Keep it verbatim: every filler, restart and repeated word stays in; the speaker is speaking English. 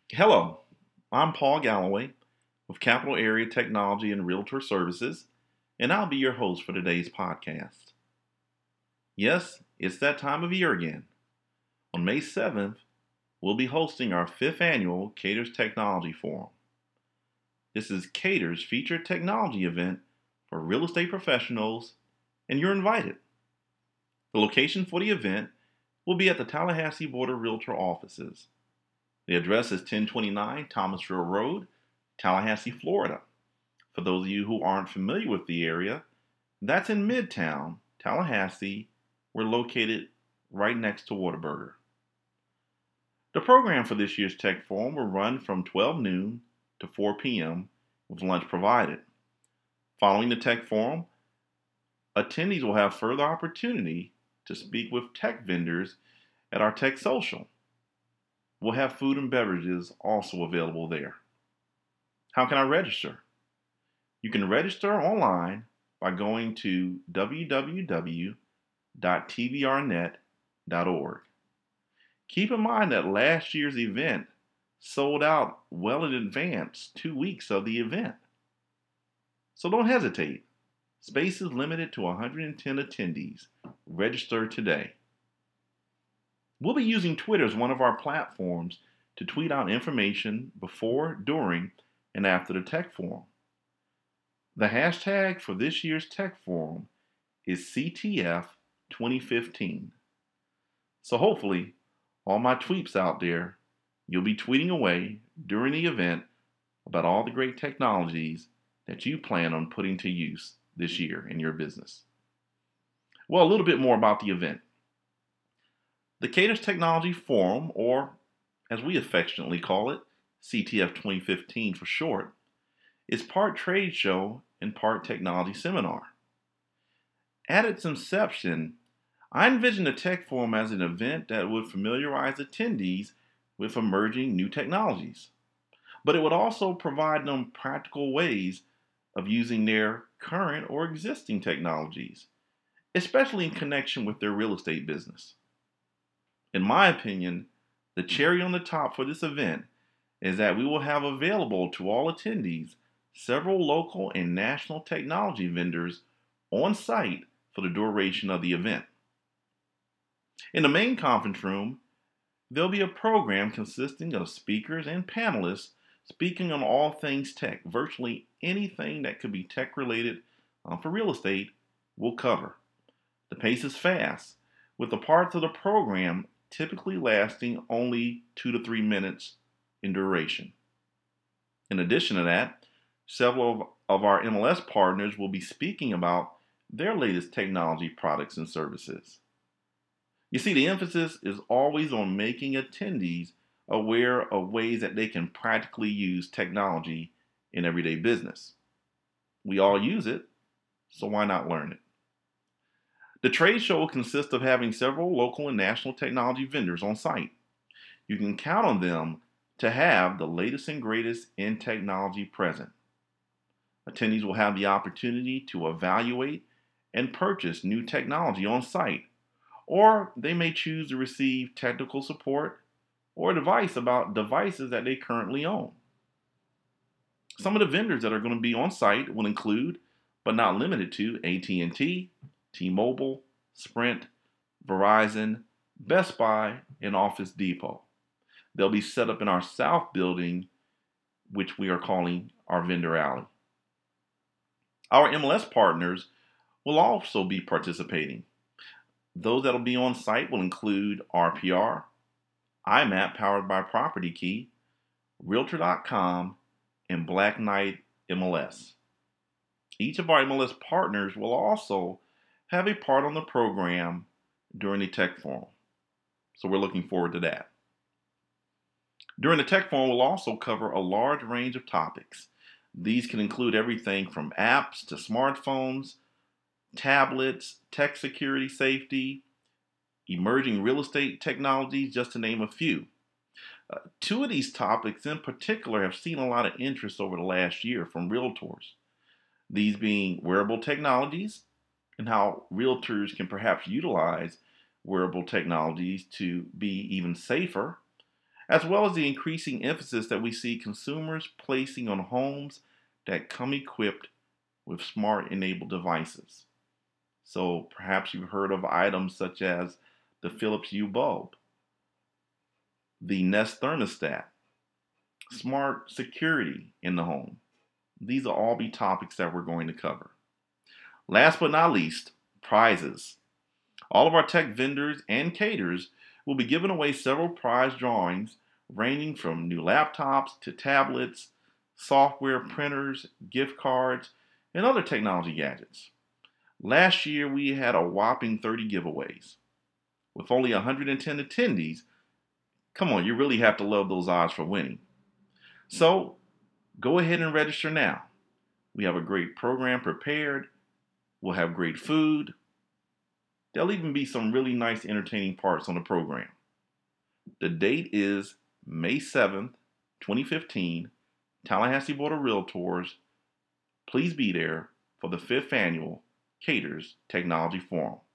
Hello, I'm Paul Galloway with Capital Area Technology and Realtor Services, and I'll be your host for today's podcast. Yes, it's that time of year again. On May seventh, we'll be hosting our fifth annual Caters Technology Forum. This is Caters' featured technology event for real estate professionals, and you're invited. The location for the event will be at the Tallahassee Board of Realtor offices. The address is ten twenty-nine Thomasville Road, Tallahassee, Florida. For those of you who aren't familiar with the area, that's in Midtown, Tallahassee. We're located right next to Whataburger. The program for this year's Tech Forum will run from twelve noon to four p.m. with lunch provided. Following the Tech Forum, attendees will have further opportunity to speak with tech vendors at our Tech Social. We'll have food and beverages also available there. How can I register? You can register online by going to w w w dot t v r net dot org. Keep in mind that last year's event sold out well in advance, two weeks of the event. So don't hesitate. Space is limited to one hundred ten attendees. Register today. We'll be using Twitter as one of our platforms to tweet out information before, during, and after the Tech Forum. The hashtag for this year's Tech Forum is C T F twenty fifteen. So hopefully, all my tweets out there, you'll be tweeting away during the event about all the great technologies that you plan on putting to use this year in your business. Well, a little bit more about the event. The Caters Technology Forum, or as we affectionately call it, C T F twenty fifteen for short, is part trade show and part technology seminar. At its inception, I envisioned the Tech Forum as an event that would familiarize attendees with emerging new technologies, but it would also provide them practical ways of using their current or existing technologies, especially in connection with their real estate business. In my opinion, the cherry on the top for this event is that we will have available to all attendees several local and national technology vendors on site for the duration of the event. In the main conference room, there'll be a program consisting of speakers and panelists speaking on all things tech. Virtually anything that could be tech related uh, for real estate we'll cover. The pace is fast, with the parts of the program typically lasting only two to three minutes in duration. In addition to that, several of our M L S partners will be speaking about their latest technology products and services. You see, the emphasis is always on making attendees aware of ways that they can practically use technology in everyday business. We all use it, so why not learn it? The trade show will consist of having several local and national technology vendors on site. You can count on them to have the latest and greatest in technology present. Attendees will have the opportunity to evaluate and purchase new technology on site, or they may choose to receive technical support or advice about devices that they currently own. Some of the vendors that are going to be on site will include, but not limited to, A T and T, T-Mobile, Sprint, Verizon, Best Buy, and Office Depot. They'll be set up in our south building, which we are calling our vendor alley. Our M L S partners will also be participating. Those that will be on site will include R P R, I MAP powered by Property Key, Realtor dot com, and Black Knight M L S. Each of our M L S partners will also have a part on the program during the Tech Forum. So we're looking forward to that. During the Tech Forum, we'll also cover a large range of topics. These can include everything from apps to smartphones, tablets, tech security safety, emerging real estate technologies, just to name a few. Uh, two of these topics in particular have seen a lot of interest over the last year from realtors. These being wearable technologies and how realtors can perhaps utilize wearable technologies to be even safer, as well as the increasing emphasis that we see consumers placing on homes that come equipped with smart enabled devices. So perhaps you've heard of items such as the Philips Hue bulb, the Nest thermostat, smart security in the home. These will all be topics that we're going to cover. Last but not least, prizes. All of our tech vendors and caterers will be giving away several prize drawings ranging from new laptops to tablets, software printers, gift cards, and other technology gadgets. Last year we had a whopping thirty giveaways. With only one hundred ten attendees, come on, you really have to love those odds for winning. So go ahead and register now. We have a great program prepared. We'll have great food. There'll even be some really nice entertaining parts on the program. The date is May seventh, twenty fifteen, Tallahassee Board of Realtors. Please be there for the fifth annual Caterers Technology Forum.